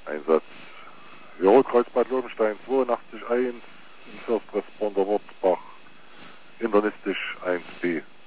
Einsatz. Ja, Kreuzbad Lobenstein 82.1, First Responder Wurzbach, internistisch 1B.